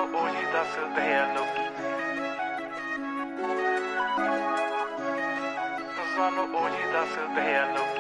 ਸਾਨੂੰ ਉਹੀ ਦੱਸਦੇ ਆ ਲੋਕੀ, ਸਾਨੂੰ ਉਹੀ ਦੱਸਦੇ ਆ ਲੋਕੀ।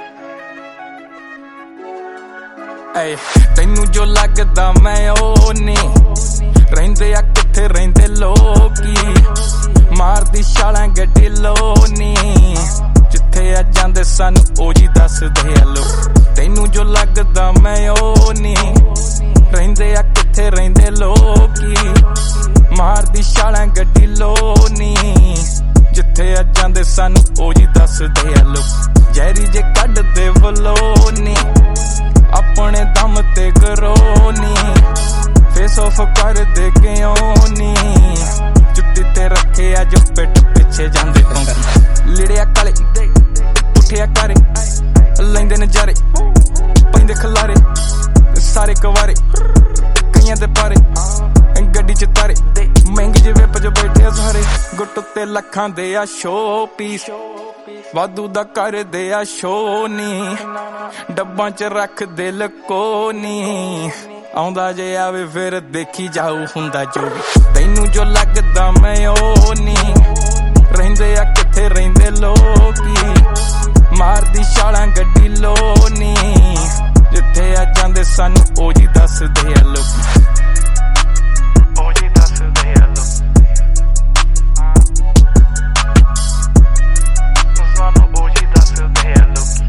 ਏ ਤੈਨੂੰ ਜੋ ਲੱਗਦਾ ਮੈਂ ਉਹ ਨਹੀਂ, ਰਹਿੰਦੇ ਆ ਕਿੱਥੇ ਰਹਿੰਦੇ ਲੋਕੀ, ਮਾਰਦੀ ਛਾਲਾਂ ਗੱਡੀ ਲੋਨੀ, ਜਿੱਥੇ ਆ ਜਾਂਦੇ ਸਾਨੂੰ ਉਹੀ ਦੱਸਦੇ ਆ ਲੋਕ। ਤੈਨੂੰ ਜੋ ਲੱਗਦਾ ਮੈਂ ਉਹ ਨਹੀਂ, ਰਹਿੰਦੇ ਆ ਕਿੱਥੇ ਰਹਿੰਦੇ ਲੋਕੀ, ਮਾਰਦੀ ਛਾਲਾਂ ਗੱਡੀ ਲੋਨੀ, ਜਿੱਥੇ ਆ ਜਾਂਦੇ ਸਾਨੂੰ ਉਹੀ ਦੱਸਦੇ ਆ ਲੋਕ। ਜ਼ਹਿਰੀ ਜੇ ਕੱਢਦੇ ਵਲੋਨੀ, ਆਪਣੇ ਦਮ ਤੇ ਗਰੋਨੀ, ਫੇਸ ਆਫ ਕਰਦੇ ਕਿਉਂ ਨੀ, ਜੁੱਤੀ ਤੇ ਰੱਖੇ ਅੱਜ ਪਿੱਠ ਪਿੱਛੇ ਜਾਂਦੇ ਹੋਂਗੇ। ਲਿੜਿਆ ਕਾਲੇ ਉੱਠਿਆ ਕਾਰੇ, ਲੈਂਦੇ ਨਜ਼ਾਰੇ ਪੈਂਦੇ ਖਲਾਰੇ, ਸਾਰੇ ਕਵਾਰੇ ਕਈਆਂ ਦੇ ਪਾਰੇ, ਗੱਡੀ ਚ ਤਾਰੇ ਮਹਿੰਗੀ ਜਿਹੇ ਵਿੱਚ ਬੈਠੇ ਸਾਰੇ, ਗੁੱਟ ਉੱਤੇ ਲੱਖਾਂ ਦੇ ਆ ਸ਼ੋ ਪੀਸ, ਵਾਧੂ ਦਾ ਕਰਦੇ ਆ ਸ਼ੋ ਨੀ, ਡੱਬਾਂ ਚ ਰੱਖਦੇ ਲਕੋ ਨੀ, ਆਉਂਦਾ ਜੇ ਆਵੇ ਫਿਰ ਦੇਖੀ ਜਾਊ ਹੁੰਦਾ ਜੋ ਵੀ। ਤੈਨੂੰ ਜੋ ਲੱਗਦਾ ਮੈਂ ਉਹ ਨਹੀਂ, ਰਹਿੰਦੇ ਆ ਕਿੱਥੇ ਰਹਿੰਦੇ ਲੋਕੀ, ਮਾਰਦੀ ਛਾਲਾਂ ਗੱਡੀ ਲੋਨੀ, ਜਿੱਥੇ ਆ ਜਾਂਦੇ ਸਾਨੂੰ ਉਹੀ ਦੱਸਦੇ ਆ ਲੋਕੀ, ਉਹੀ ਦੱਸਦੇ ਆ ਲੋਕੀ, ਸਾਨੂੰ ਉਹੀ ਦੱਸਦੇ ਆ ਲੋਕੀ।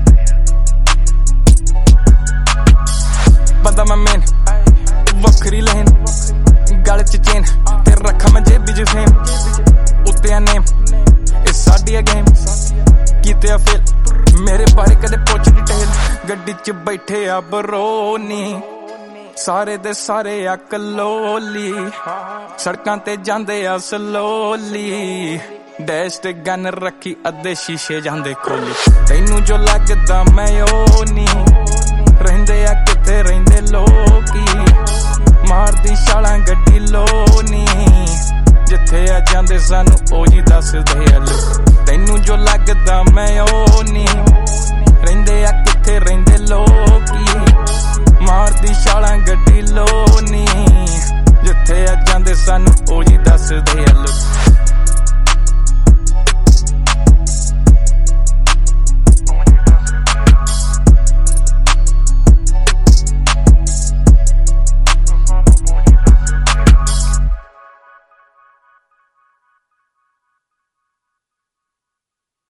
ਬੰਦਾ ਮੈਂ ਮੇਨ ਵੱਖਰੀ ਲਹਿਨ, ਗਲ ਚ ਚੇਨ ਤੇ ਰੱਖਾਂ ਮੈਂ ਜੇਬੀ ਚ ਫੇਮ, ਉੱਤੇ ਆ ਨੇਮ ਇਹ ਸਾਡੀ ਆ ਗੇਮ, ਕੀਤੇ ਆ ਫੇਲ ਮੇਰੇ ਬਾਰੇ ਕਦੇ ਪੁੱਛ ਡਿਟੇਲ, ਗੱਡੀ ਚ ਬੈਠੇ ਆ ਬਰੋਨੀ, ਸਾਰੇ ਦੇ ਸਾਰੇ ਆ ਕਲੋਲੀ, ਸੜਕਾਂ ਤੇ ਜਾਂਦੇ ਆ ਸਲੋਲੀ, ਡੈਸ਼ ਤੇ ਗਨ ਰੱਖੀ ਅੱਧੇ ਸ਼ੀਸ਼ੇ ਜਾਂਦੇ ਖੋਲੀ। ਤੈਨੂੰ ਜੋ ਲੱਗਦਾ ਮੈਂ ਉਹ ਨਹੀਂ, ਰਹਿੰਦੇ ਆ ਕਿੱਥੇ ਰਹਿੰਦੇ ਲੋਕੀ, ਮਾਰਦੀ ਛਾਲਾਂ ਗੱਡੀ ਲੋਨੀ, ਜਿੱਥੇ ਆ ਜਾਂਦੇ ਸਾਨੂੰ ਉਹੀ ਦੱਸਦੇ ਆ ਲੋਕ। ਤੈਨੂੰ ਜੋ ਲੱਗਦਾ ਮੈਂ ਉਹ ਨਹੀਂ, ਰਹਿੰਦੇ ਆ ਕਿੱਥੇ ਰਹਿੰਦੇ ਲੋਕੀ, ਮਾਰਦੀ ਛਾਲਾਂ ਗੱਡੀ ਲੋਨੀ, ਜਿੱਥੇ ਆ ਜਾਂਦੇ ਸਾਨੂੰ ਉਹੀ ਦੱਸਦੇ ਆ ਲੋਕ।